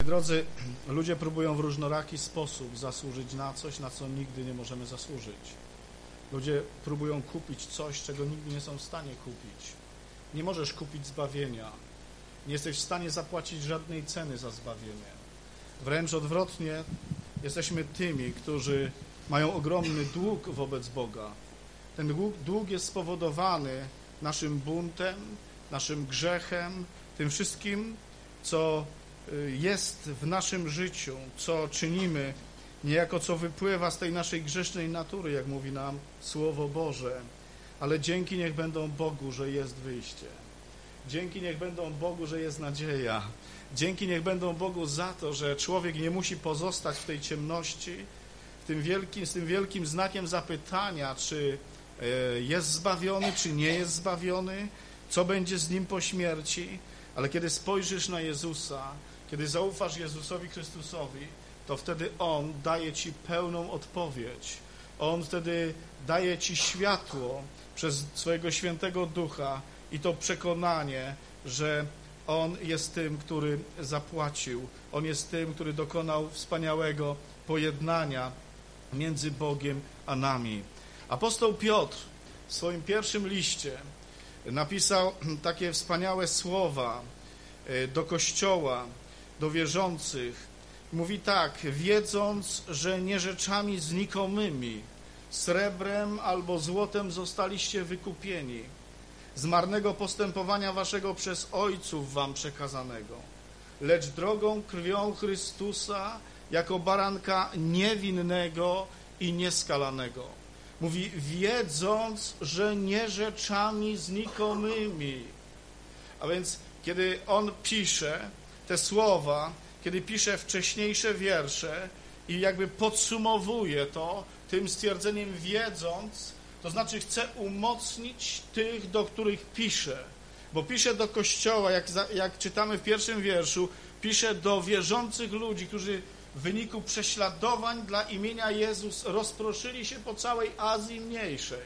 drodzy, ludzie próbują w różnoraki sposób zasłużyć na coś, na co nigdy nie możemy zasłużyć. Ludzie próbują kupić coś, czego nigdy nie są w stanie kupić. Nie możesz kupić zbawienia. Nie jesteś w stanie zapłacić żadnej ceny za zbawienie. Wręcz odwrotnie, jesteśmy tymi, którzy mają ogromny dług wobec Boga. Ten dług jest spowodowany naszym buntem, naszym grzechem, tym wszystkim, co jest w naszym życiu, co czynimy, niejako co wypływa z tej naszej grzesznej natury, jak mówi nam Słowo Boże. Ale dzięki niech będą Bogu, że jest wyjście. Dzięki niech będą Bogu, że jest nadzieja. Dzięki niech będą Bogu za to, że człowiek nie musi pozostać w tej ciemności, z tym wielkim znakiem zapytania, czy jest zbawiony, czy nie jest zbawiony, co będzie z nim po śmierci. Ale kiedy spojrzysz na Jezusa, kiedy zaufasz Jezusowi Chrystusowi, to wtedy On daje ci pełną odpowiedź. On wtedy daje ci światło przez swojego Świętego Ducha i to przekonanie, że On jest tym, który zapłacił. On jest tym, który dokonał wspaniałego pojednania między Bogiem a nami. Apostoł Piotr w swoim pierwszym liście napisał takie wspaniałe słowa do Kościoła, do wierzących. Mówi tak: wiedząc, że nie rzeczami znikomymi, srebrem albo złotem zostaliście wykupieni, z marnego postępowania waszego przez ojców wam przekazanego, lecz drogą krwią Chrystusa, jako baranka niewinnego i nieskalanego. Mówi, wiedząc, że nie rzeczami znikomymi. A więc, kiedy on pisze te słowa, kiedy pisze wcześniejsze wiersze i jakby podsumowuje to tym stwierdzeniem wiedząc, to znaczy chce umocnić tych, do których pisze. Bo pisze do Kościoła, jak czytamy w pierwszym wierszu, pisze do wierzących ludzi, którzy w wyniku prześladowań dla imienia Jezus rozproszyli się po całej Azji Mniejszej.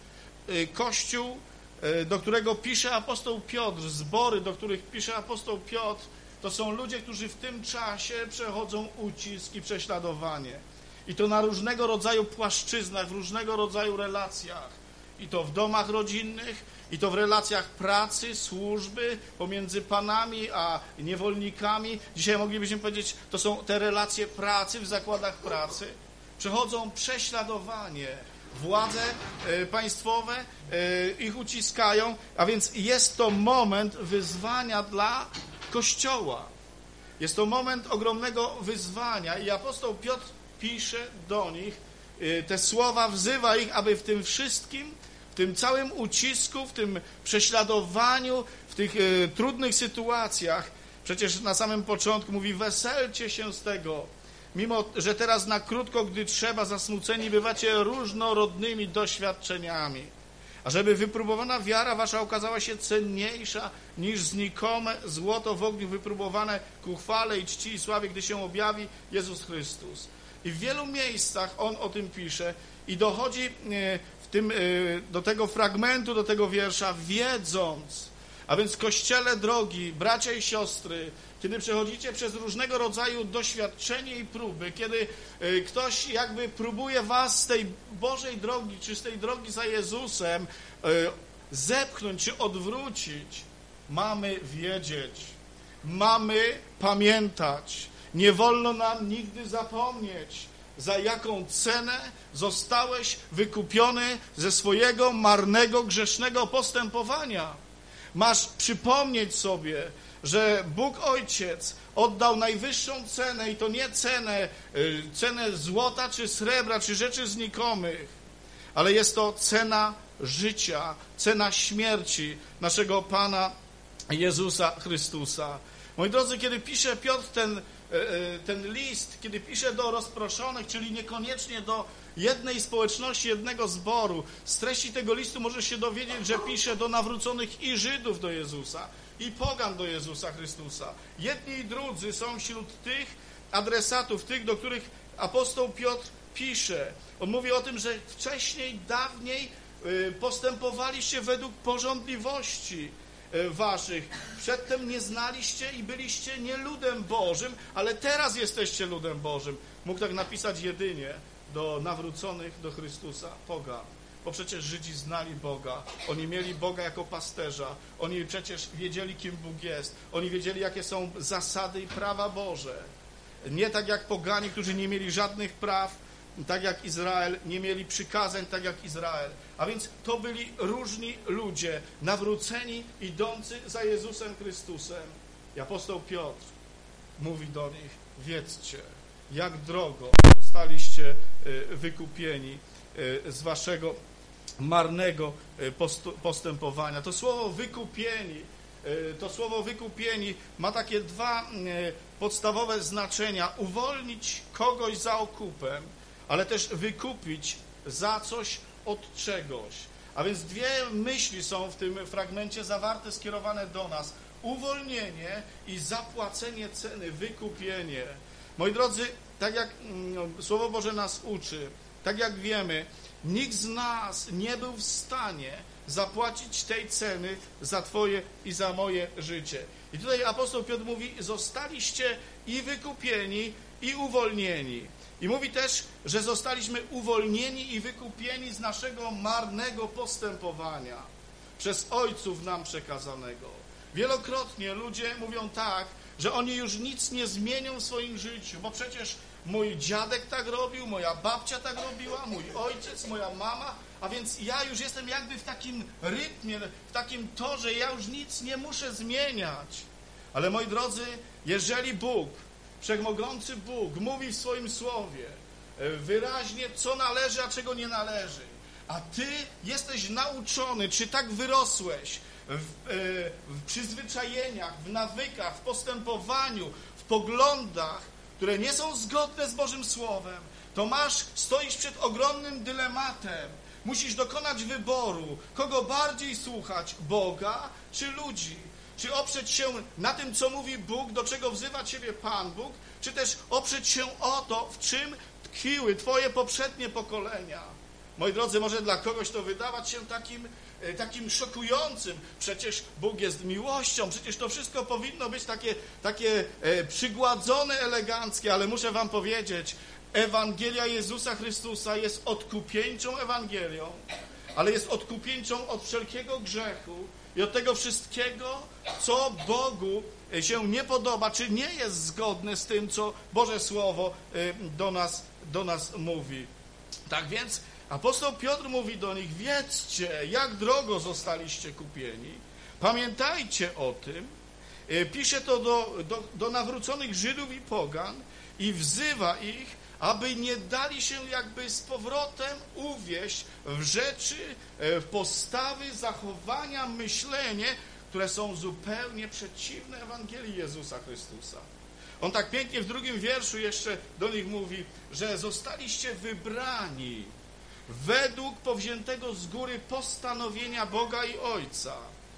Kościół, do którego pisze apostoł Piotr, zbory, do których pisze apostoł Piotr, to są ludzie, którzy w tym czasie przechodzą ucisk i prześladowanie. I to na różnego rodzaju płaszczyznach, w różnego rodzaju relacjach. I to w domach rodzinnych, i to w relacjach pracy, służby, pomiędzy panami a niewolnikami. Dzisiaj moglibyśmy powiedzieć, to są te relacje pracy w zakładach pracy. Przechodzą prześladowanie. Władze państwowe ich uciskają, a więc jest to moment wyzwania dla Kościoła. Jest to moment ogromnego wyzwania i apostoł Piotr pisze do nich te słowa, wzywa ich, aby w tym wszystkim, w tym całym ucisku, w tym prześladowaniu, w tych trudnych sytuacjach, przecież na samym początku mówi, weselcie się z tego, mimo że teraz na krótko, gdy trzeba, zasmuceni bywacie różnorodnymi doświadczeniami, ażeby wypróbowana wiara wasza okazała się cenniejsza niż znikome złoto w ogniu wypróbowane ku chwale i czci i sławie, gdy się objawi Jezus Chrystus. I w wielu miejscach on o tym pisze i dochodzi do tego fragmentu, do tego wiersza, wiedząc. A więc Kościele drogi, bracia i siostry, kiedy przechodzicie przez różnego rodzaju doświadczenie i próby, kiedy ktoś jakby próbuje was z tej Bożej drogi, czy z tej drogi za Jezusem zepchnąć, czy odwrócić, mamy wiedzieć, mamy pamiętać. Nie wolno nam nigdy zapomnieć, za jaką cenę zostałeś wykupiony ze swojego marnego, grzesznego postępowania. Masz przypomnieć sobie, że Bóg Ojciec oddał najwyższą cenę i to nie cenę złota, czy srebra, czy rzeczy znikomych, ale jest to cena życia, cena śmierci naszego Pana Jezusa Chrystusa. Moi drodzy, kiedy pisze Piotr ten list, kiedy pisze do rozproszonych, czyli niekoniecznie do jednej społeczności, jednego zboru, z treści tego listu możesz się dowiedzieć, że pisze do nawróconych i Żydów do Jezusa, i pogan do Jezusa Chrystusa. Jedni i drudzy są wśród tych adresatów, tych, do których apostoł Piotr pisze. On mówi o tym, że wcześniej, dawniej postępowaliście według pożądliwości. waszych. Przedtem nie znaliście i byliście nie ludem Bożym, ale teraz jesteście ludem Bożym. Mógł tak napisać jedynie do nawróconych do Chrystusa pogan. Bo przecież Żydzi znali Boga, oni mieli Boga jako pasterza, oni przecież wiedzieli, kim Bóg jest, oni wiedzieli, jakie są zasady i prawa Boże. Nie tak jak pogani, którzy nie mieli żadnych praw, tak jak Izrael, nie mieli przykazań, tak jak Izrael. A więc to byli różni ludzie, nawróceni, idący za Jezusem Chrystusem. I apostoł Piotr mówi do nich: wiedzcie, jak drogo zostaliście wykupieni z waszego marnego postępowania. To słowo wykupieni ma takie dwa podstawowe znaczenia. Uwolnić kogoś za okupem, ale też wykupić za coś od czegoś. A więc dwie myśli są w tym fragmencie zawarte, skierowane do nas. Uwolnienie i zapłacenie ceny, wykupienie. Moi drodzy, tak jak Słowo Boże nas uczy, tak jak wiemy, nikt z nas nie był w stanie zapłacić tej ceny za twoje i za moje życie. I tutaj apostoł Piotr mówi: zostaliście i wykupieni, i uwolnieni. I mówi też, że zostaliśmy uwolnieni i wykupieni z naszego marnego postępowania przez ojców nam przekazanego. Wielokrotnie ludzie mówią tak, że oni już nic nie zmienią w swoim życiu, bo przecież mój dziadek tak robił, moja babcia tak robiła, mój ojciec, moja mama, a więc ja już jestem jakby w takim rytmie, w takim torze, ja już nic nie muszę zmieniać. Ale moi drodzy, jeżeli Bóg, Wszechmogący Bóg, mówi w swoim słowie wyraźnie, co należy, a czego nie należy, a ty jesteś nauczony, czy tak wyrosłeś w przyzwyczajeniach, w nawykach, w postępowaniu, w poglądach, które nie są zgodne z Bożym Słowem, to stoisz przed ogromnym dylematem. Musisz dokonać wyboru, kogo bardziej słuchać, Boga czy ludzi. Czy oprzeć się na tym, co mówi Bóg, do czego wzywa ciebie Pan Bóg, czy też oprzeć się o to, w czym tkwiły twoje poprzednie pokolenia. Moi drodzy, może dla kogoś to wydawać się takim szokującym. Przecież Bóg jest miłością, przecież to wszystko powinno być takie przygładzone, eleganckie, ale muszę wam powiedzieć, Ewangelia Jezusa Chrystusa jest odkupieńczą Ewangelią, ale jest odkupieńczą od wszelkiego grzechu i od tego wszystkiego, co Bogu się nie podoba, czy nie jest zgodne z tym, co Boże Słowo do nas mówi. Tak więc apostoł Piotr mówi do nich: wiedzcie, jak drogo zostaliście kupieni. Pamiętajcie o tym. Pisze to do nawróconych Żydów i pogan i wzywa ich, aby nie dali się jakby z powrotem uwieść w rzeczy, w postawy, zachowania, myślenie, które są zupełnie przeciwne Ewangelii Jezusa Chrystusa. On tak pięknie w 2 wierszu jeszcze do nich mówi, że zostaliście wybrani według powziętego z góry postanowienia Boga i Ojca,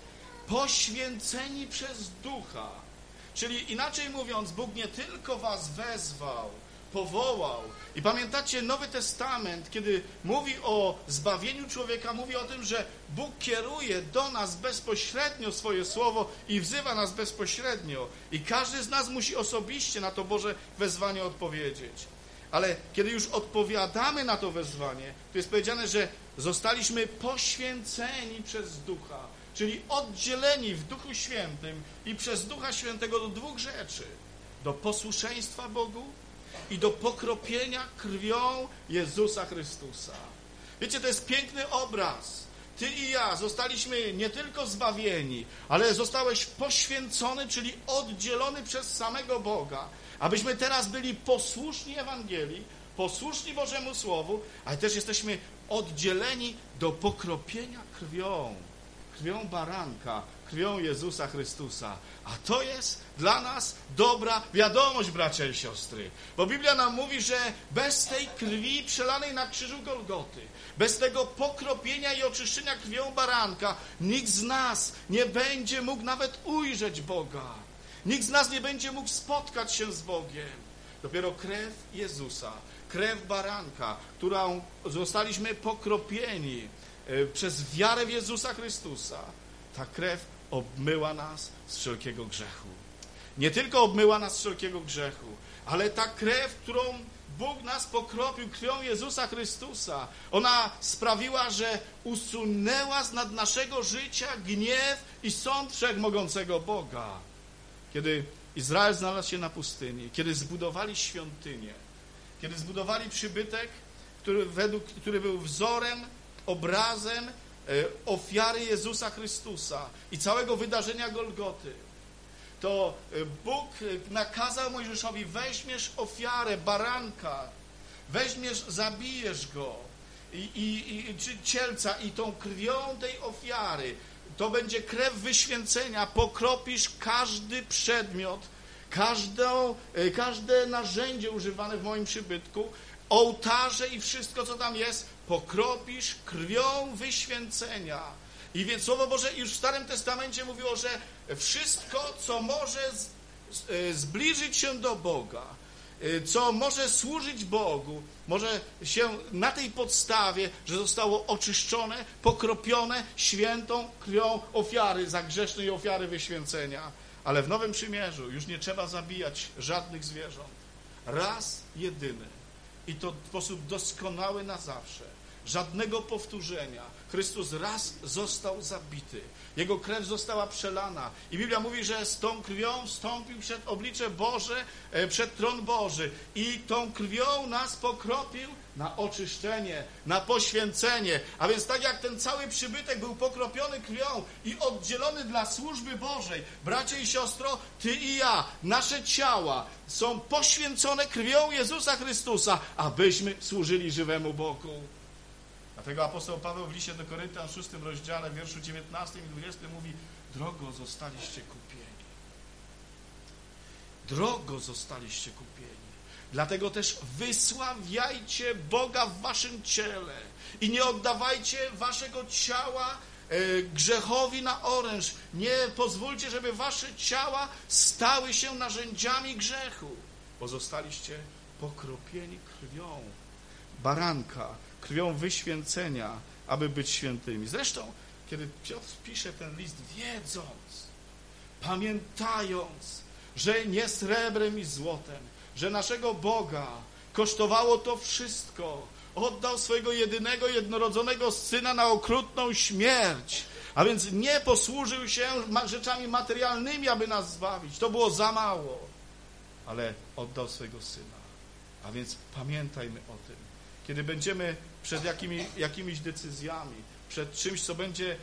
poświęceni przez Ducha. Czyli inaczej mówiąc, Bóg nie tylko was wezwał, powołał. I pamiętacie, Nowy Testament, kiedy mówi o zbawieniu człowieka, mówi o tym, że Bóg kieruje do nas bezpośrednio swoje słowo i wzywa nas bezpośrednio. I każdy z nas musi osobiście na to Boże wezwanie odpowiedzieć. Ale kiedy już odpowiadamy na to wezwanie, to jest powiedziane, że zostaliśmy poświęceni przez Ducha, czyli oddzieleni w Duchu Świętym i przez Ducha Świętego do 2 rzeczy. Do posłuszeństwa Bogu i do pokropienia krwią Jezusa Chrystusa. Wiecie, to jest piękny obraz. Ty i ja zostaliśmy nie tylko zbawieni, ale zostałeś poświęcony, czyli oddzielony przez samego Boga, abyśmy teraz byli posłuszni Ewangelii, posłuszni Bożemu Słowu, ale też jesteśmy oddzieleni do pokropienia krwią baranka, krwią Jezusa Chrystusa. A to jest dla nas dobra wiadomość, bracia i siostry. Bo Biblia nam mówi, że bez tej krwi przelanej na krzyżu Golgoty, bez tego pokropienia i oczyszczenia krwią baranka, nikt z nas nie będzie mógł nawet ujrzeć Boga. Nikt z nas nie będzie mógł spotkać się z Bogiem. Dopiero krew Jezusa, krew baranka, którą zostaliśmy pokropieni przez wiarę w Jezusa Chrystusa, ta krew obmyła nas z wszelkiego grzechu. Nie tylko obmyła nas z wszelkiego grzechu, ale ta krew, którą Bóg nas pokropił krwią Jezusa Chrystusa, ona sprawiła, że usunęła z nad naszego życia gniew i sąd wszechmogącego Boga. Kiedy Izrael znalazł się na pustyni, kiedy zbudowali świątynię, kiedy zbudowali przybytek, który był wzorem, obrazem ofiary Jezusa Chrystusa i całego wydarzenia Golgoty, to Bóg nakazał Mojżeszowi: weźmiesz ofiarę baranka, zabijesz go czy cielca i tą krwią tej ofiary, to będzie krew wyświęcenia, pokropisz każdy przedmiot, każde narzędzie używane w moim przybytku, ołtarze i wszystko, co tam jest, pokropisz krwią wyświęcenia. I więc Słowo Boże już w Starym Testamencie mówiło, że wszystko, co może zbliżyć się do Boga, co może służyć Bogu, może się na tej podstawie, że zostało oczyszczone, pokropione świętą krwią ofiary za grzeszne i ofiary wyświęcenia. Ale w Nowym Przymierzu już nie trzeba zabijać żadnych zwierząt. Raz jedyny i to w sposób doskonały na zawsze. Żadnego powtórzenia. Chrystus raz został zabity. Jego krew została przelana. I Biblia mówi, że z tą krwią wstąpił przed oblicze Boże, przed tron Boży. I tą krwią nas pokropił na oczyszczenie, na poświęcenie. A więc tak jak ten cały przybytek był pokropiony krwią i oddzielony dla służby Bożej, bracie i siostro, ty i ja, nasze ciała są poświęcone krwią Jezusa Chrystusa, abyśmy służyli żywemu Bogu. Dlatego apostoł Paweł w liście do Koryntian w 6 rozdziale, w wierszu 19 i 20 mówi: drogo zostaliście kupieni. Drogo zostaliście kupieni. Dlatego też wysławiajcie Boga w waszym ciele i nie oddawajcie waszego ciała grzechowi na oręż. Nie pozwólcie, żeby wasze ciała stały się narzędziami grzechu, bo zostaliście pokropieni krwią baranka, krwią wyświęcenia, aby być świętymi. Zresztą, kiedy Piotr pisze ten list, wiedząc, pamiętając, że nie srebrem i złotem, że naszego Boga kosztowało to wszystko, oddał swojego jedynego, jednorodzonego Syna na okrutną śmierć, a więc nie posłużył się rzeczami materialnymi, aby nas zbawić. To było za mało, ale oddał swojego Syna. A więc pamiętajmy o tym. Kiedy będziemy przed jakimiś decyzjami, przed czymś, co będzie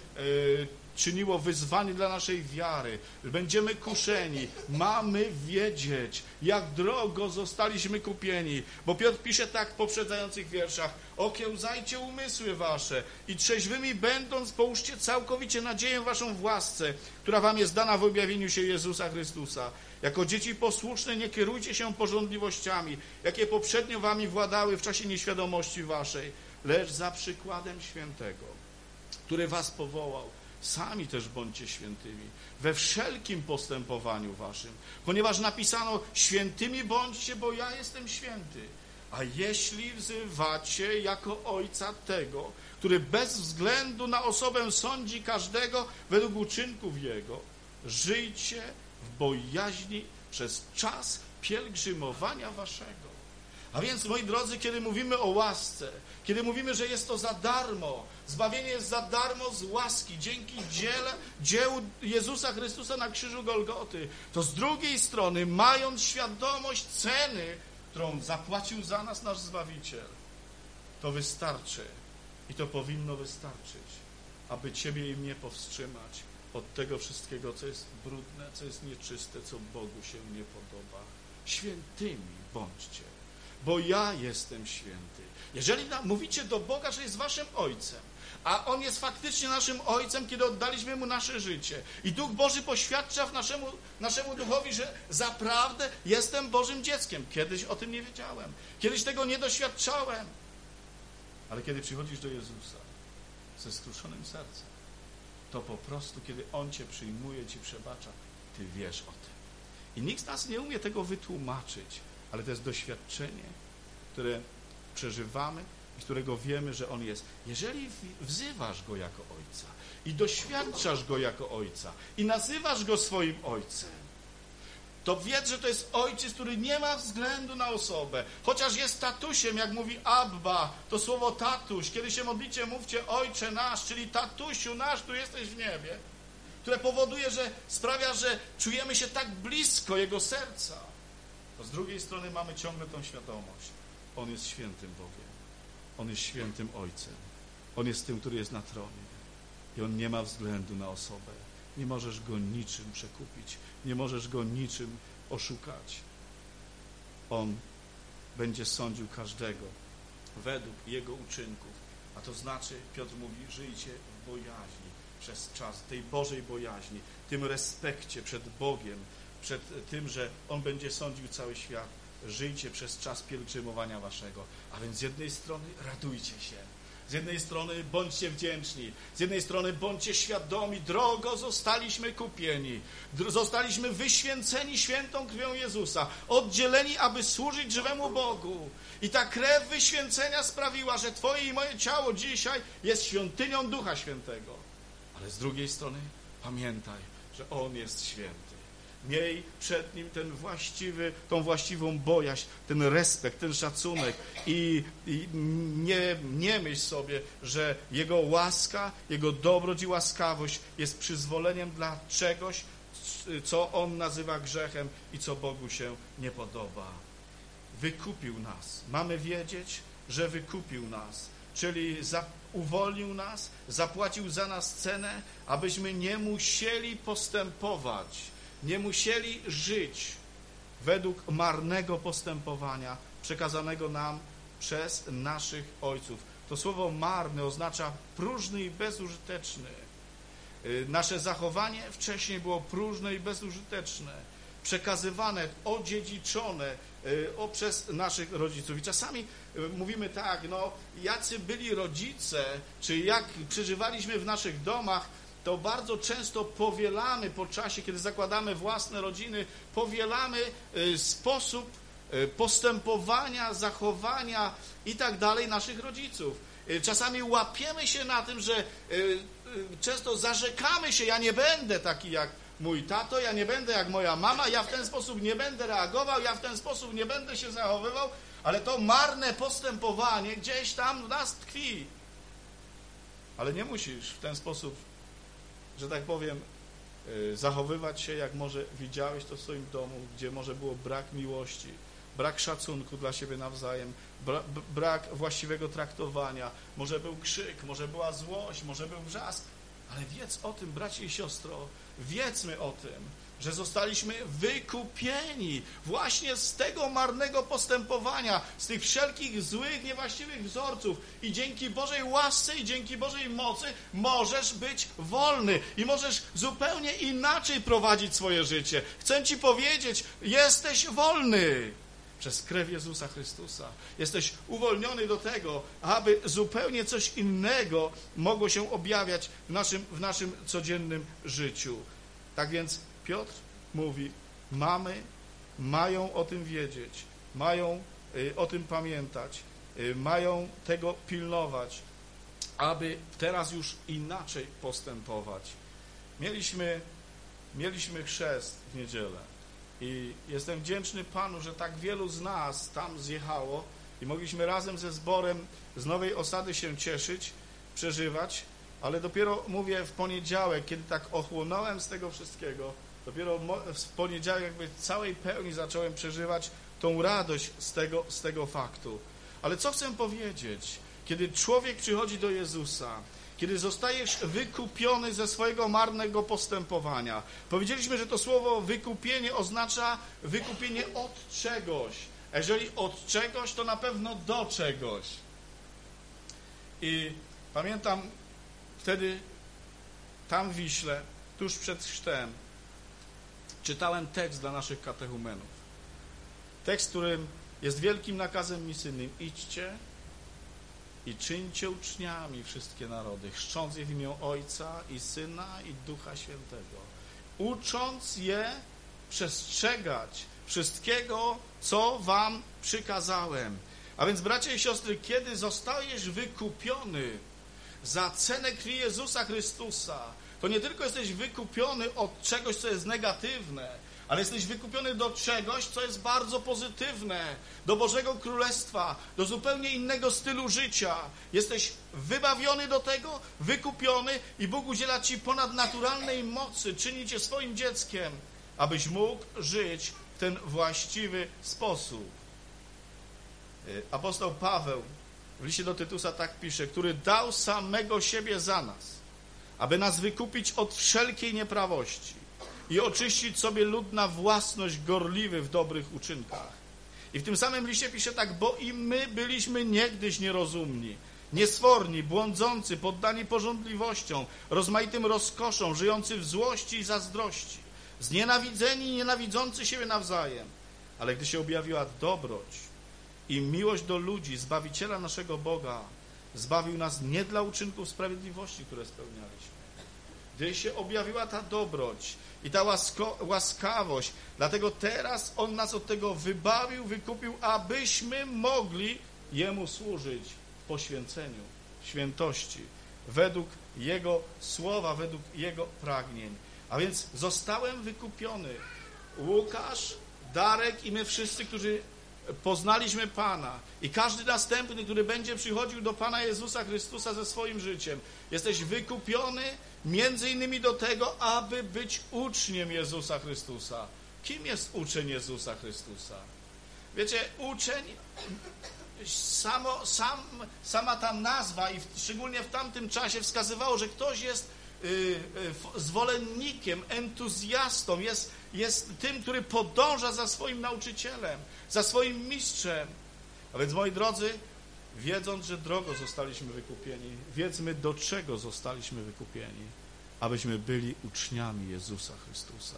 czyniło wyzwanie dla naszej wiary, będziemy kuszeni, mamy wiedzieć, jak drogo zostaliśmy kupieni. Bo Piotr pisze tak w poprzedzających wierszach: okiełzajcie umysły wasze i trzeźwymi będąc połóżcie całkowicie nadzieję waszą w łasce, która wam jest dana w objawieniu się Jezusa Chrystusa. Jako dzieci posłuszne nie kierujcie się pożądliwościami, jakie poprzednio wami władały w czasie nieświadomości waszej, lecz za przykładem świętego, który was powołał, sami też bądźcie świętymi we wszelkim postępowaniu waszym, ponieważ napisano: świętymi bądźcie, bo ja jestem święty. A jeśli wzywacie jako ojca tego, który bez względu na osobę sądzi każdego według uczynków jego, żyjcie w bojaźni przez czas pielgrzymowania waszego. A więc, moi drodzy, kiedy mówimy o łasce, kiedy mówimy, że jest to za darmo, zbawienie jest za darmo z łaski, dzięki dziełu Jezusa Chrystusa na krzyżu Golgoty, to z drugiej strony, mając świadomość ceny, którą zapłacił za nas nasz Zbawiciel, to wystarczy i to powinno wystarczyć, aby ciebie i mnie powstrzymać od tego wszystkiego, co jest brudne, co jest nieczyste, co Bogu się nie podoba. Świętymi bądźcie, bo ja jestem święty. Jeżeli mówicie do Boga, że jest waszym Ojcem, a On jest faktycznie naszym Ojcem, kiedy oddaliśmy Mu nasze życie i Duch Boży poświadcza naszemu duchowi, że zaprawdę jestem Bożym dzieckiem. Kiedyś o tym nie wiedziałem. Kiedyś tego nie doświadczałem. Ale kiedy przychodzisz do Jezusa ze skruszonym sercem, to po prostu, kiedy On cię przyjmuje, ci przebacza, ty wiesz o tym. I nikt z nas nie umie tego wytłumaczyć, ale to jest doświadczenie, które przeżywamy i którego wiemy, że On jest. Jeżeli wzywasz Go jako Ojca i doświadczasz Go jako Ojca i nazywasz Go swoim Ojcem, to wiedz, że to jest Ojciec, który nie ma względu na osobę. Chociaż jest tatusiem, jak mówi Abba, to słowo tatuś, kiedy się modlicie, mówcie Ojcze nasz, czyli tatusiu nasz, tu jesteś w niebie, które powoduje, że sprawia, że czujemy się tak blisko Jego serca. To z drugiej strony mamy ciągle tą świadomość. On jest świętym Bogiem. On jest świętym Ojcem. On jest tym, który jest na tronie. I On nie ma względu na osobę. Nie możesz Go niczym przekupić. Nie możesz Go niczym oszukać. On będzie sądził każdego według jego uczynków. A to znaczy, Piotr mówi, żyjcie w bojaźni przez czas, tej Bożej bojaźni, tym respekcie przed Bogiem, przed tym, że On będzie sądził cały świat. Żyjcie przez czas pielgrzymowania waszego. A więc z jednej strony radujcie się. Z jednej strony bądźcie wdzięczni, z jednej strony bądźcie świadomi, drogo zostaliśmy kupieni, zostaliśmy wyświęceni świętą krwią Jezusa, oddzieleni, aby służyć żywemu Bogu. I ta krew wyświęcenia sprawiła, że Twoje i moje ciało dzisiaj jest świątynią Ducha Świętego. Ale z drugiej strony pamiętaj, że On jest święty. Miej przed Nim tą właściwą bojaźń, ten respekt, ten szacunek i nie myśl sobie, że Jego łaska, Jego dobroć i łaskawość jest przyzwoleniem dla czegoś, co On nazywa grzechem i co Bogu się nie podoba. Wykupił nas. Mamy wiedzieć, że wykupił nas, czyli uwolnił nas, zapłacił za nas cenę, abyśmy nie musieli postępować, nie musieli żyć według marnego postępowania przekazanego nam przez naszych ojców. To słowo marny oznacza próżny i bezużyteczny. Nasze zachowanie wcześniej było próżne i bezużyteczne, przekazywane, odziedziczone przez naszych rodziców. I czasami mówimy tak, jacy byli rodzice, czy jak przeżywaliśmy w naszych domach, to bardzo często powielamy po czasie, kiedy zakładamy własne rodziny, powielamy sposób postępowania, zachowania i tak dalej naszych rodziców. Czasami łapiemy się na tym, że często zarzekamy się, ja nie będę taki jak mój tato, ja nie będę jak moja mama, ja w ten sposób nie będę reagował, ja w ten sposób nie będę się zachowywał, ale to marne postępowanie gdzieś tam w nas tkwi. Ale nie musisz w ten sposób, że tak powiem, zachowywać się, jak może widziałeś to w swoim domu, gdzie może było brak miłości, brak szacunku dla siebie nawzajem, brak właściwego traktowania, może był krzyk, może była złość, może był wrzask, ale wiedz o tym, bracie i siostro, wiedzmy o tym, że zostaliśmy wykupieni właśnie z tego marnego postępowania, z tych wszelkich złych, niewłaściwych wzorców i dzięki Bożej łasce i dzięki Bożej mocy możesz być wolny i możesz zupełnie inaczej prowadzić swoje życie. Chcę Ci powiedzieć, jesteś wolny przez krew Jezusa Chrystusa. Jesteś uwolniony do tego, aby zupełnie coś innego mogło się objawiać w naszym codziennym życiu. Tak więc Piotr mówi, mają o tym wiedzieć, mają o tym pamiętać, mają tego pilnować, aby teraz już inaczej postępować. Mieliśmy chrzest w niedzielę i jestem wdzięczny Panu, że tak wielu z nas tam zjechało i mogliśmy razem ze zborem z Nowej Osady się cieszyć, przeżywać, ale dopiero mówię w poniedziałek, kiedy tak ochłonąłem z tego wszystkiego, dopiero w poniedziałek jakby w całej pełni zacząłem przeżywać tą radość z tego faktu. Ale co chcę powiedzieć? Kiedy człowiek przychodzi do Jezusa, kiedy zostajesz wykupiony ze swojego marnego postępowania. Powiedzieliśmy, że to słowo wykupienie oznacza wykupienie od czegoś. A jeżeli od czegoś, to na pewno do czegoś. I pamiętam wtedy tam w Wiśle, tuż przed chrztem, czytałem tekst dla naszych katechumenów. Tekst, którym jest wielkim nakazem misyjnym. Idźcie i czyńcie uczniami wszystkie narody, chrzcząc je w imię Ojca i Syna i Ducha Świętego, ucząc je przestrzegać wszystkiego, co wam przykazałem. A więc, bracia i siostry, kiedy zostajesz wykupiony za cenę krwi Jezusa Chrystusa, to nie tylko jesteś wykupiony od czegoś, co jest negatywne, ale jesteś wykupiony do czegoś, co jest bardzo pozytywne, do Bożego Królestwa, do zupełnie innego stylu życia. Jesteś wybawiony do tego, wykupiony i Bóg udziela ci ponadnaturalnej mocy, czyni cię swoim dzieckiem, abyś mógł żyć w ten właściwy sposób. Apostoł Paweł w liście do Tytusa tak pisze, który dał samego siebie za nas, aby nas wykupić od wszelkiej nieprawości i oczyścić sobie lud na własność gorliwy w dobrych uczynkach. I w tym samym liście pisze tak, bo i my byliśmy niegdyś nierozumni, niesforni, błądzący, poddani pożądliwościom, rozmaitym rozkoszom, żyjący w złości i zazdrości, znienawidzeni i nienawidzący siebie nawzajem. Ale gdy się objawiła dobroć i miłość do ludzi, Zbawiciela naszego Boga, zbawił nas nie dla uczynków sprawiedliwości, które spełnialiśmy. Gdy się objawiła ta dobroć i ta łaskawość, dlatego teraz On nas od tego wybawił, wykupił, abyśmy mogli Jemu służyć w poświęceniu, świętości, według Jego słowa, według Jego pragnień. A więc zostałem wykupiony. Łukasz, Darek i my wszyscy, którzy poznaliśmy Pana i każdy następny, który będzie przychodził do Pana Jezusa Chrystusa ze swoim życiem. Jesteś wykupiony między innymi do tego, aby być uczniem Jezusa Chrystusa. Kim jest uczeń Jezusa Chrystusa? Wiecie, uczeń, sama ta nazwa i szczególnie w tamtym czasie wskazywało, że ktoś jest zwolennikiem, entuzjastą, jest tym, który podąża za swoim nauczycielem, za swoim mistrzem. A więc, moi drodzy, wiedząc, że drogo zostaliśmy wykupieni, wiedzmy, do czego zostaliśmy wykupieni, abyśmy byli uczniami Jezusa Chrystusa.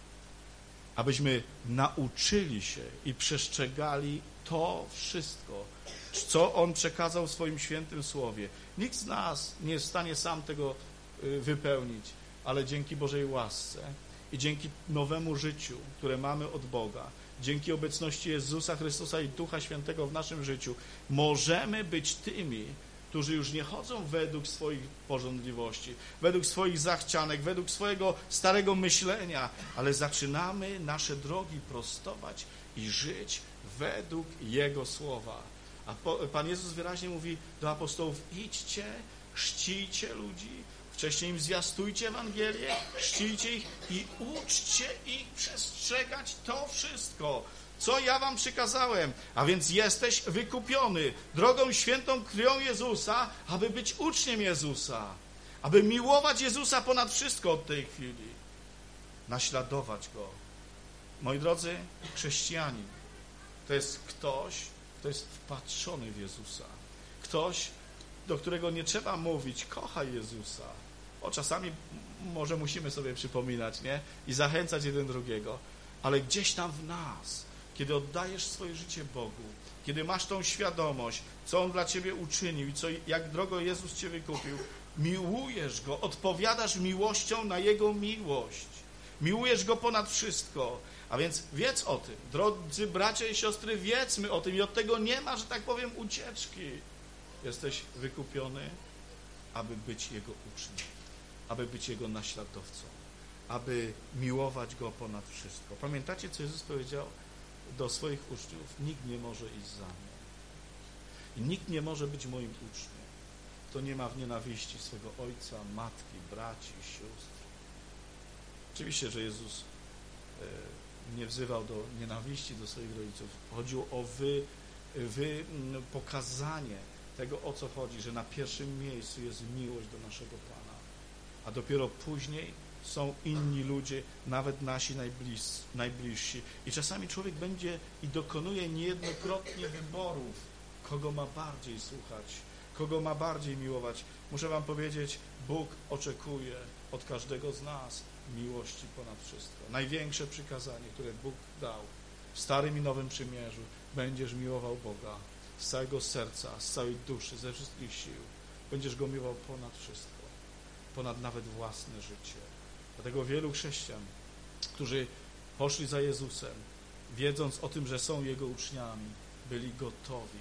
Abyśmy nauczyli się i przestrzegali to wszystko, co On przekazał w swoim świętym słowie. Nikt z nas nie jest w stanie sam tego wypełnić, ale dzięki Bożej łasce i dzięki nowemu życiu, które mamy od Boga, dzięki obecności Jezusa Chrystusa i Ducha Świętego w naszym życiu, możemy być tymi, którzy już nie chodzą według swoich pożądliwości, według swoich zachcianek, według swojego starego myślenia, ale zaczynamy nasze drogi prostować i żyć według Jego słowa. A Pan Jezus wyraźnie mówi do apostołów: idźcie, chrzcijcie ludzi, wcześniej im zwiastujcie Ewangelię, chrzcijcie ich i uczcie ich przestrzegać to wszystko, co ja wam przykazałem. A więc jesteś wykupiony drogą świętą krwią Jezusa, aby być uczniem Jezusa, aby miłować Jezusa ponad wszystko od tej chwili, naśladować Go. Moi drodzy, chrześcijanin to jest ktoś, kto jest wpatrzony w Jezusa. Ktoś, do którego nie trzeba mówić: kochaj Jezusa. O, czasami może musimy sobie przypominać, nie? I zachęcać jeden drugiego. Ale gdzieś tam w nas, kiedy oddajesz swoje życie Bogu, kiedy masz tą świadomość, co On dla ciebie uczynił i jak drogo Jezus cię wykupił, miłujesz Go, odpowiadasz miłością na Jego miłość. Miłujesz Go ponad wszystko. A więc wiedz o tym. Drodzy bracia i siostry, wiedzmy o tym i od tego nie ma, że tak powiem, ucieczki. Jesteś wykupiony, aby być Jego uczniem, aby być Jego naśladowcą, aby miłować Go ponad wszystko. Pamiętacie, co Jezus powiedział do swoich uczniów? Nikt nie może iść za mną. I nikt nie może być moim uczniem, kto nie ma w nienawiści swego ojca, matki, braci, sióstr. Oczywiście, że Jezus nie wzywał do nienawiści do swoich rodziców. Chodziło o pokazanie tego, o co chodzi, że na pierwszym miejscu jest miłość do naszego Pana, a dopiero później są inni ludzie, nawet nasi najbliżsi. I czasami człowiek będzie i dokonuje niejednokrotnie wyborów, kogo ma bardziej słuchać, kogo ma bardziej miłować. Muszę wam powiedzieć, Bóg oczekuje od każdego z nas miłości ponad wszystko. Największe przykazanie, które Bóg dał w Starym i Nowym Przymierzu: będziesz miłował Boga z całego serca, z całej duszy, ze wszystkich sił. Będziesz Go miłował ponad wszystko, ponad nawet własne życie. Dlatego wielu chrześcijan, którzy poszli za Jezusem, wiedząc o tym, że są Jego uczniami, byli gotowi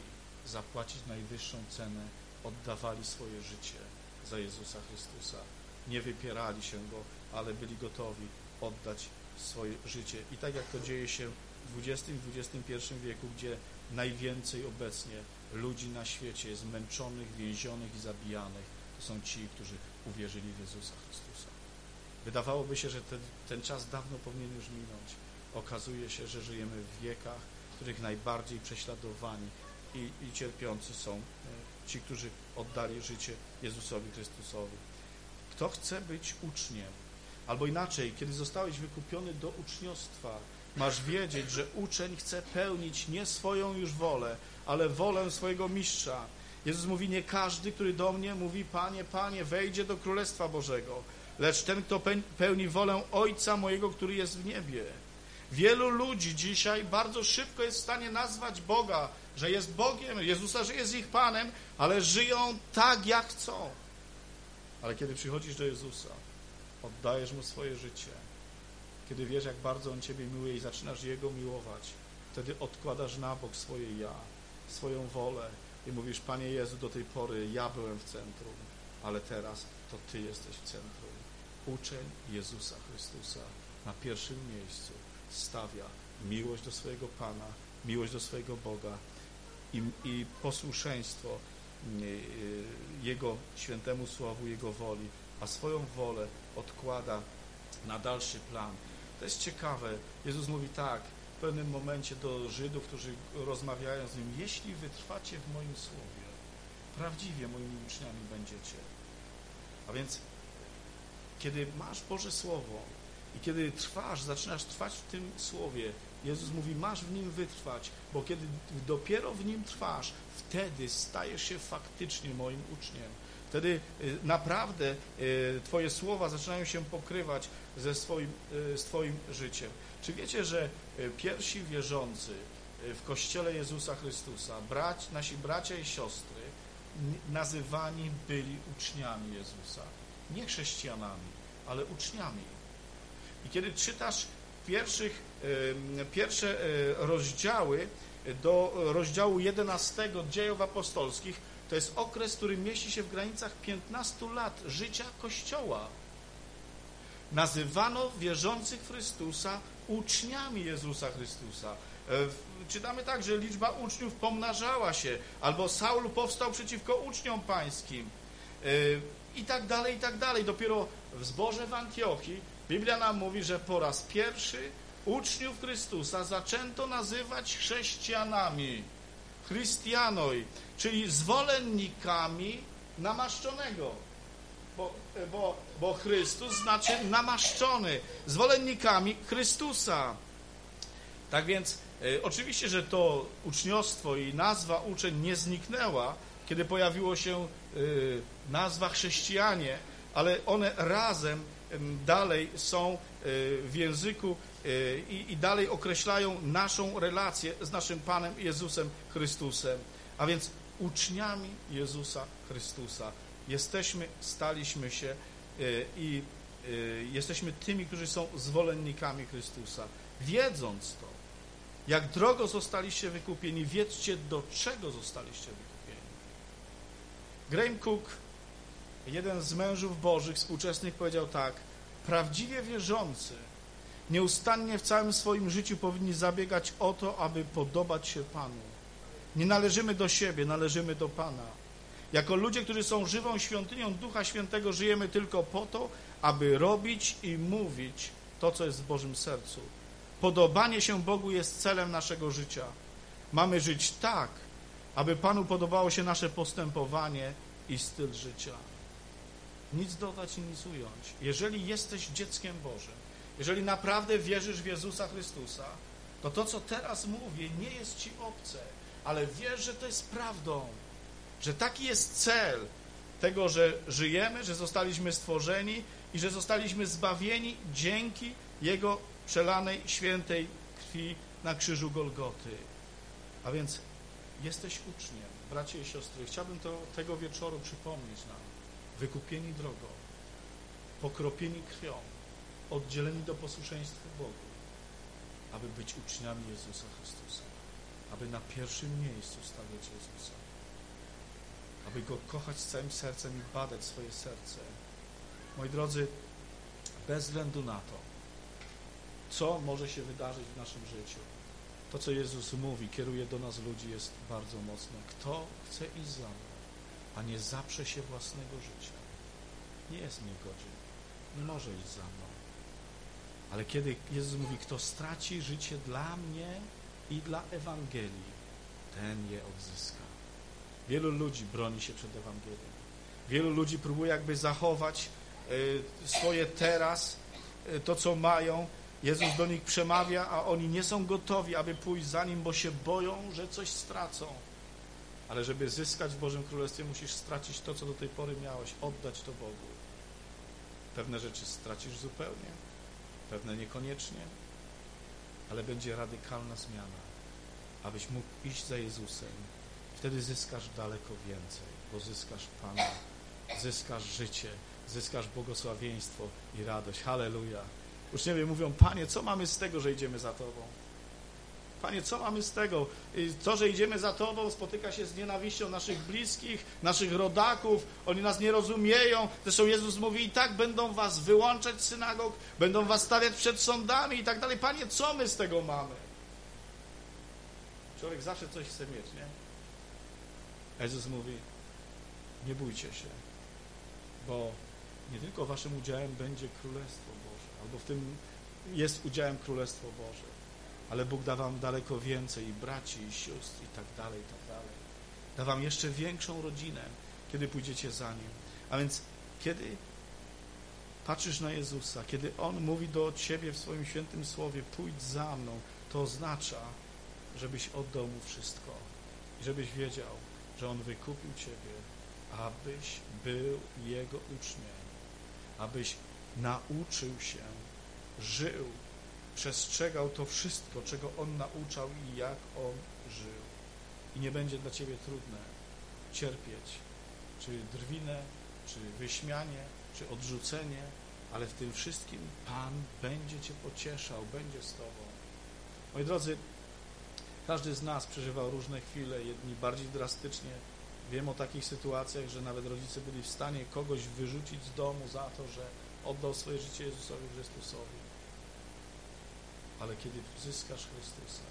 zapłacić najwyższą cenę, oddawali swoje życie za Jezusa Chrystusa. Nie wypierali się Go, ale byli gotowi oddać swoje życie. I tak jak to dzieje się w XX i XXI wieku, gdzie najwięcej obecnie ludzi na świecie jest męczonych, więzionych i zabijanych, to są ci, którzy uwierzyli w Jezusa Chrystusa. Wydawałoby się, że ten czas dawno powinien już minąć. Okazuje się, że żyjemy w wiekach, w których najbardziej prześladowani i cierpiący są ci, którzy oddali życie Jezusowi Chrystusowi. Kto chce być uczniem, albo inaczej, kiedy zostałeś wykupiony do uczniostwa, masz wiedzieć, że uczeń chce pełnić nie swoją już wolę, ale wolę swojego mistrza. Jezus mówi, nie każdy, który do mnie mówi, Panie, Panie, wejdzie do Królestwa Bożego, lecz ten, kto pełni wolę Ojca mojego, który jest w niebie. Wielu ludzi dzisiaj bardzo szybko jest w stanie nazwać Boga, że jest Bogiem, Jezusa, że jest ich Panem, ale żyją tak, jak chcą. Ale kiedy przychodzisz do Jezusa, oddajesz Mu swoje życie, kiedy wiesz, jak bardzo On Ciebie miłuje i zaczynasz Jego miłować, wtedy odkładasz na bok swoje ja, swoją wolę i mówisz, Panie Jezu, do tej pory ja byłem w centrum, ale teraz to Ty jesteś w centrum. Uczeń Jezusa Chrystusa na pierwszym miejscu stawia miłość do swojego Pana, miłość do swojego Boga i posłuszeństwo Jego świętemu słowu, Jego woli, a swoją wolę odkłada na dalszy plan. To jest ciekawe. Jezus mówi tak w pewnym momencie do Żydów, którzy rozmawiają z Nim, jeśli wytrwacie w moim słowie, prawdziwie moimi uczniami będziecie. A więc kiedy masz Boże Słowo i kiedy zaczynasz trwać w tym Słowie, Jezus mówi, masz w Nim wytrwać, bo kiedy dopiero w Nim trwasz, wtedy stajesz się faktycznie moim uczniem. Wtedy naprawdę Twoje słowa zaczynają się pokrywać z Twoim życiem. Czy wiecie, że pierwsi wierzący w Kościele Jezusa Chrystusa, nasi bracia i siostry, nazywani byli uczniami Jezusa. Nie chrześcijanami, ale uczniami. I kiedy czytasz pierwsze rozdziały do rozdziału 11 Dziejów Apostolskich, to jest okres, który mieści się w granicach 15 lat życia Kościoła. Nazywano wierzących w Chrystusa uczniami Jezusa Chrystusa. Czytamy tak, że liczba uczniów pomnażała się, albo Saul powstał przeciwko uczniom pańskim i tak dalej, i tak dalej. Dopiero w zborze w Antiochii Biblia nam mówi, że po raz pierwszy uczniów Chrystusa zaczęto nazywać chrześcijanami, Christianoi, czyli zwolennikami namaszczonego, bo Chrystus znaczy namaszczony, zwolennikami Chrystusa. Tak więc oczywiście, że to uczniostwo i nazwa uczeń nie zniknęła, kiedy pojawiło się nazwa chrześcijanie, ale one razem dalej są w języku i dalej określają naszą relację z naszym Panem Jezusem Chrystusem. A więc uczniami Jezusa Chrystusa staliśmy się i jesteśmy tymi, którzy są zwolennikami Chrystusa. Wiedząc to, jak drogo zostaliście wykupieni, wiedzcie, do czego zostaliście wykupieni. Graham Cook, jeden z mężów bożych współczesnych, powiedział tak: prawdziwie wierzący nieustannie w całym swoim życiu powinni zabiegać o to, aby podobać się Panu. Nie należymy do siebie, należymy do Pana. Jako ludzie, którzy są żywą świątynią Ducha Świętego, żyjemy tylko po to, aby robić i mówić to, co jest w Bożym sercu. Podobanie się Bogu jest celem naszego życia. Mamy żyć tak, aby Panu podobało się nasze postępowanie i styl życia. Nic dodać i nic ująć. Jeżeli jesteś dzieckiem Bożym, jeżeli naprawdę wierzysz w Jezusa Chrystusa, to to, co teraz mówię, nie jest Ci obce, ale wiesz, że to jest prawdą, że taki jest cel tego, że żyjemy, że zostaliśmy stworzeni i że zostaliśmy zbawieni dzięki Jego przelanej, świętej krwi na krzyżu Golgoty. A więc jesteś uczniem, bracie i siostry. Chciałbym tego wieczoru przypomnieć nam. Wykupieni drogą, pokropieni krwią, oddzieleni do posłuszeństwa Bogu, aby być uczniami Jezusa Chrystusa, aby aby na pierwszym miejscu stawiać Jezusa, aby Go kochać całym sercem i badać swoje serce. Moi drodzy, bez względu na to, co może się wydarzyć w naszym życiu, to, co Jezus mówi, kieruje do nas ludzi, jest bardzo mocne. Kto chce iść za mną, a nie zaprze się własnego życia, nie jest mnie godzien, nie może iść za mną. Ale kiedy Jezus mówi, kto straci życie dla mnie i dla Ewangelii, ten je odzyska. Wielu ludzi broni się przed Ewangelią. Wielu ludzi próbuje jakby zachować swoje teraz, to co mają. Jezus do nich przemawia, a oni nie są gotowi, aby pójść za Nim, bo się boją, że coś stracą. Ale żeby zyskać w Bożym Królestwie, musisz stracić to, co do tej pory miałeś, oddać to Bogu. Pewne rzeczy stracisz zupełnie, pewne niekoniecznie, ale będzie radykalna zmiana, abyś mógł iść za Jezusem. Wtedy zyskasz daleko więcej, bo zyskasz Pana, zyskasz życie, zyskasz błogosławieństwo i radość. Halleluja. Uczniowie mówią, Panie, co mamy z tego, że idziemy za Tobą? Panie, co mamy z tego? To, że idziemy za Tobą, spotyka się z nienawiścią naszych bliskich, naszych rodaków, oni nas nie rozumieją. Zresztą Jezus mówi, i tak będą was wyłączać z synagog, będą was stawiać przed sądami i tak dalej. Panie, co my z tego mamy? Człowiek zawsze coś chce mieć, nie? Jezus mówi, nie bójcie się, bo nie tylko waszym udziałem będzie Królestwo Boże, albo w tym jest udziałem Królestwo Boże, ale Bóg da wam daleko więcej i braci, i sióstr, i tak dalej, i tak dalej. Da wam jeszcze większą rodzinę, kiedy pójdziecie za Nim. A więc kiedy patrzysz na Jezusa, kiedy On mówi do ciebie w swoim świętym słowie, pójdź za mną, to oznacza, żebyś oddał Mu wszystko i żebyś wiedział, że On wykupił ciebie, abyś był Jego uczniem, abyś nauczył się, żył, przestrzegał to wszystko, czego On nauczał i jak On żył. I nie będzie dla ciebie trudne cierpieć, czy drwinę, czy wyśmianie, czy odrzucenie, ale w tym wszystkim Pan będzie cię pocieszał, będzie z tobą. Moi drodzy, każdy z nas przeżywał różne chwile, jedni bardziej drastycznie. Wiem o takich sytuacjach, że nawet rodzice byli w stanie kogoś wyrzucić z domu za to, że oddał swoje życie Jezusowi Chrystusowi. Ale kiedy zyskasz Chrystusa,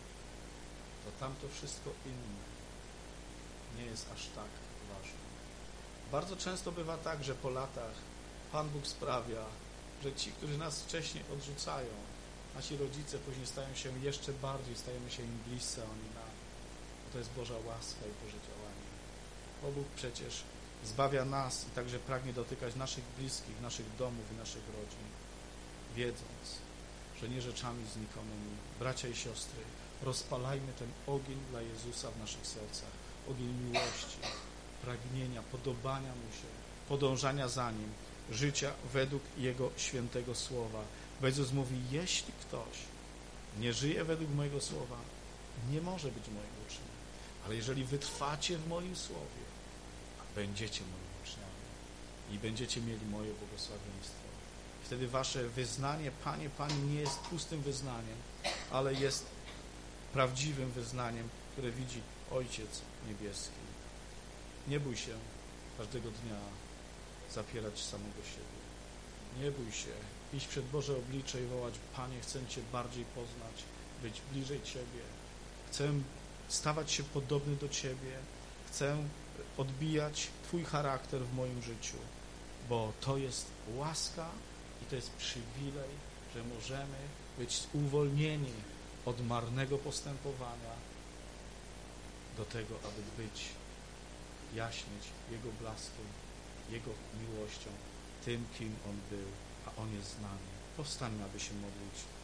to tamto wszystko inne nie jest aż tak ważne. Bardzo często bywa tak, że po latach Pan Bóg sprawia, że ci, którzy nas wcześniej odrzucają, nasi rodzice później stają się jeszcze bardziej, stajemy się im bliscy, a oni nam. To jest Boża łaska i Boże działanie. Bo Bóg przecież zbawia nas i także pragnie dotykać naszych bliskich, naszych domów i naszych rodzin, wiedząc, że nie rzeczami znikomymi. Bracia i siostry, rozpalajmy ten ogień dla Jezusa w naszych sercach, ogień miłości, pragnienia, podobania Mu się, podążania za Nim, życia według Jego świętego słowa. Bo Jezus mówi, jeśli ktoś nie żyje według mojego słowa, nie może być moim uczniem. Ale jeżeli wytrwacie w moim słowie, będziecie moimi uczniami i będziecie mieli moje błogosławieństwo. Wtedy wasze wyznanie, Panie, Panie, nie jest pustym wyznaniem, ale jest prawdziwym wyznaniem, które widzi Ojciec Niebieski. Nie bój się każdego dnia zapierać samego siebie. Nie bój się iść przed Boże oblicze i wołać, Panie, chcę Cię bardziej poznać, być bliżej Ciebie. Chcę stawać się podobny do Ciebie. Chcę odbijać Twój charakter w moim życiu, bo to jest łaska i to jest przywilej, że możemy być uwolnieni od marnego postępowania do tego, aby być, jaśnieć Jego blaskiem, Jego miłością, tym, kim On był, a On jest z nami. Powstańmy, aby się modlić.